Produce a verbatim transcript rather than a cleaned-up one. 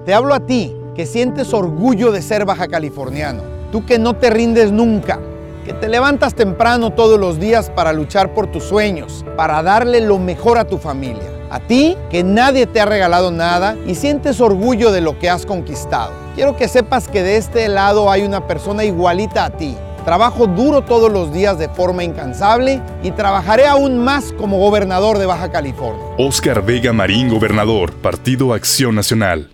Te hablo a ti, que sientes orgullo de ser bajacaliforniano. Tú que no te rindes nunca, que te levantas temprano todos los días para luchar por tus sueños, para darle lo mejor a tu familia. A ti, que nadie te ha regalado nada y sientes orgullo de lo que has conquistado. Quiero que sepas que de este lado hay una persona igualita a ti. Trabajo duro todos los días de forma incansable y trabajaré aún más como gobernador de Baja California. Óscar Vega Marín, gobernador, Partido Acción Nacional.